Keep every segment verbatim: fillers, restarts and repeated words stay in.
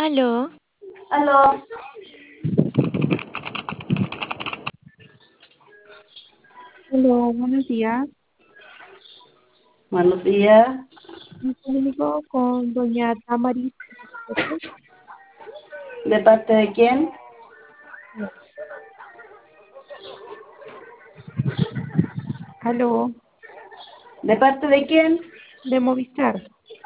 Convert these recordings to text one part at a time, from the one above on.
Aló, Aló, Hola, buenos días. buenos días. Me comunico con doña Tamaris. ¿De parte de quién? Aló, ¿De parte de quién? de Movistar.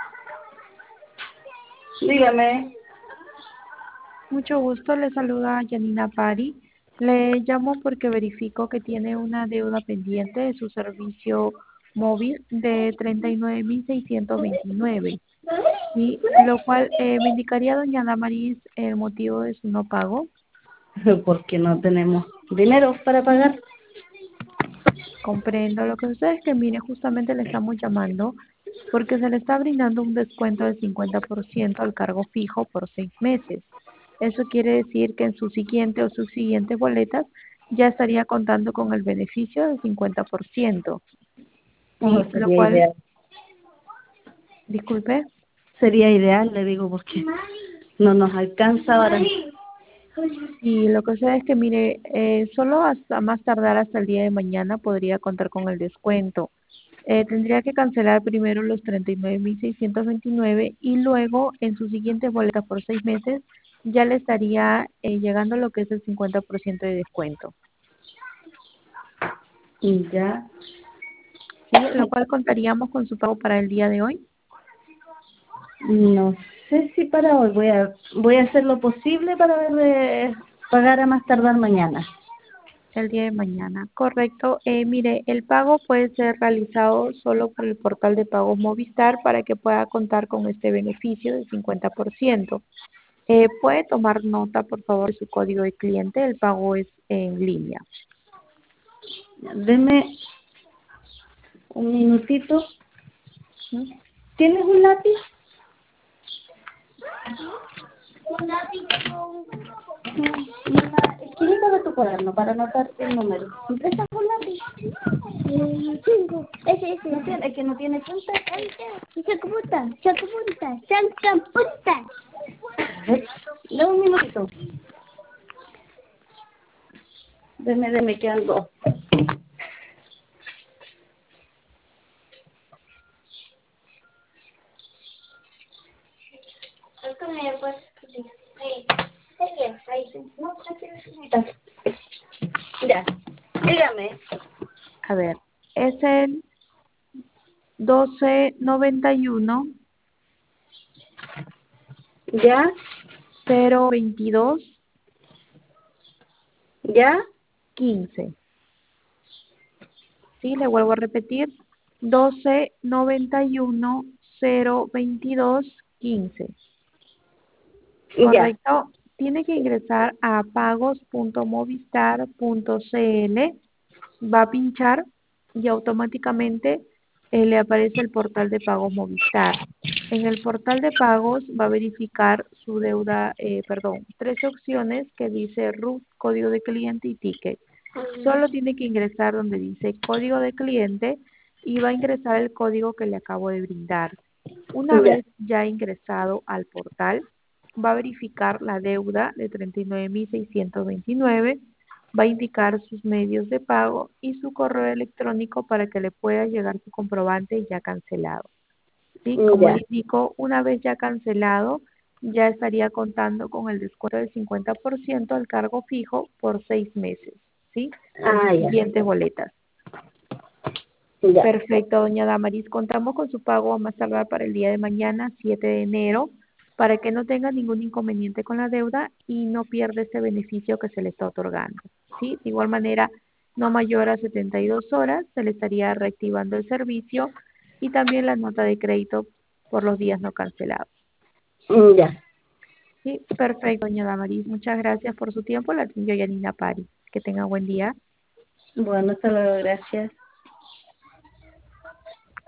Dígame. Mucho gusto, le saluda Janina Pari. Le llamo porque verifico que tiene una deuda pendiente de su servicio móvil de treinta y nueve mil seiscientos veintinueve, y lo cual eh, me indicaría, doña Damaris, el motivo de su no pago. Porque no tenemos dinero para pagar. Comprendo. Lo que sucede es que, mire, justamente le estamos llamando porque se le está brindando un descuento del cincuenta por ciento al cargo fijo por seis meses. Eso quiere decir que en su siguiente o sus siguientes boletas ya estaría contando con el beneficio del cincuenta por ciento. No, Sí, lo sería cual, ideal. disculpe, Sería ideal, le digo, porque no nos alcanza ahora. y lo que sucede es que, mire, eh, solo hasta más tardar hasta el día de mañana podría contar con el descuento. Eh, tendría que cancelar primero los treinta y nueve mil seiscientos veintinueve y luego en su siguiente boleta por seis meses ya le estaría eh, llegando lo que es el cincuenta por ciento de descuento. Y ya. ¿Sí? Lo cual contaríamos con su pago para el día de hoy, No sé si para hoy. Voy a voy a hacer lo posible para ver de pagar a más tardar mañana. el día de mañana. Correcto. Eh, mire, el pago puede ser realizado solo por el portal de pagos Movistar para que pueda contar con este beneficio del cincuenta por ciento. Eh, puede tomar nota, por favor, de su código de cliente. El pago es en línea. Deme un minutito. ¿Mm? ¿Tienes un lápiz? Una esquinita de tu cuaderno para anotar el número. ¿Empiezas un lápiz? Cinco. Ese, ese. No tiene, es que no tiene punta. Chacaputa, chacaputa, chacaputa. Dame un minutito. Deme, deme, quedan dos. Ya, dígame. A ver, es el doce noventa y uno ¿Ya? cero veintidós ¿Ya? quince. Sí, le vuelvo a repetir, doce noventa y uno cero veintidós quince. Ya. Correcto. Tiene que ingresar a pagos punto movistar punto cl, va a pinchar y automáticamente eh, le aparece el portal de pagos Movistar. En el portal de pagos va a verificar su deuda, eh, perdón, tres opciones que dice R U T, código de cliente y ticket. Solo tiene que ingresar donde dice código de cliente y va a ingresar el código que le acabo de brindar. Una Ya. vez ya ingresado al portal, va a verificar la deuda de treinta y nueve mil seiscientos veintinueve, va a indicar sus medios de pago y su correo electrónico para que le pueda llegar su comprobante ya cancelado. ¿Sí? Como le Ya. indico, una vez ya cancelado, ya estaría contando con el descuento del cincuenta por ciento al cargo fijo por seis meses, ¿sí? En Ah, sus ya. siguientes boletas. Ya. Perfecto, doña Damaris. Contamos con su pago a más tardar para el día de mañana, siete de enero, para que no tenga ningún inconveniente con la deuda y no pierda este beneficio que se le está otorgando. ¿Sí? De igual manera, no mayor a setenta y dos horas, se le estaría reactivando el servicio y también la nota de crédito por los días no cancelados. Ya. ¿Sí? Perfecto, doña Damaris. Muchas gracias por su tiempo. La atendió Yanina Pari. Que tenga buen día. Bueno, hasta luego, gracias.